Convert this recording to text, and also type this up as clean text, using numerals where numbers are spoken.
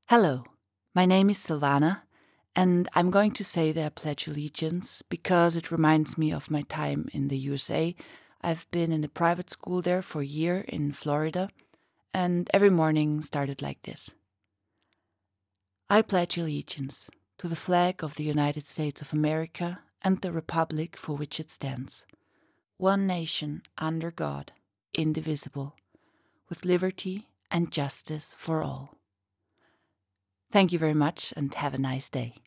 Hello, my name is Silvana, and I'm going to say the Pledge Allegiance because it reminds me of my time in the USA. I've been in a private school there for a year in Florida, and every morning started like this. I pledge allegiance to the flag of the United States of America and the republic for which it stands, one nation under God, indivisible, with liberty and justice for all. Thank you very much and have a nice day.